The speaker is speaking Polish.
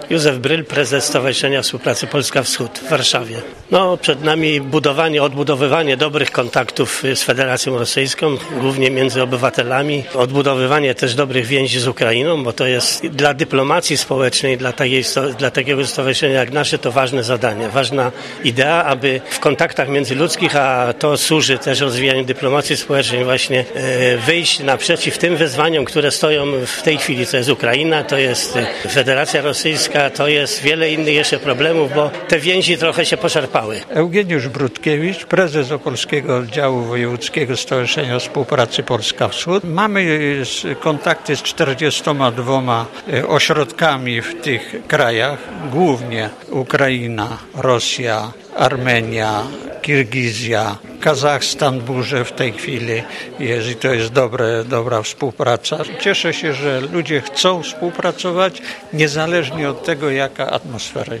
Józef Bryl, prezes Stowarzyszenia Współpracy Polska Wschód w Warszawie. Przed nami odbudowywanie dobrych kontaktów z Federacją Rosyjską, głównie między obywatelami, odbudowywanie też dobrych więzi z Ukrainą, bo to jest dla dyplomacji społecznej, dla takiego stowarzyszenia jak nasze, to ważne zadanie, ważna idea, aby w kontaktach międzyludzkich, a to służy też rozwijaniu dyplomacji społecznej, właśnie wyjść naprzeciw tym wyzwaniom, które stoją w tej chwili. To jest Ukraina, to jest Federacja Rosyjska, to jest wiele innych jeszcze problemów, bo te więzi trochę się poszarpały. Eugeniusz Brudkiewicz, prezes Opolskiego Oddziału Wojewódzkiego Stowarzyszenia Współpracy Polska Wschód. Mamy kontakty z 42 ośrodkami w tych krajach, głównie Ukraina, Rosja, Armenia, Kirgizja, Kazachstan burzy w tej chwili jest i to jest dobra współpraca. Cieszę się, że ludzie chcą współpracować, niezależnie od tego, jaka atmosfera jest.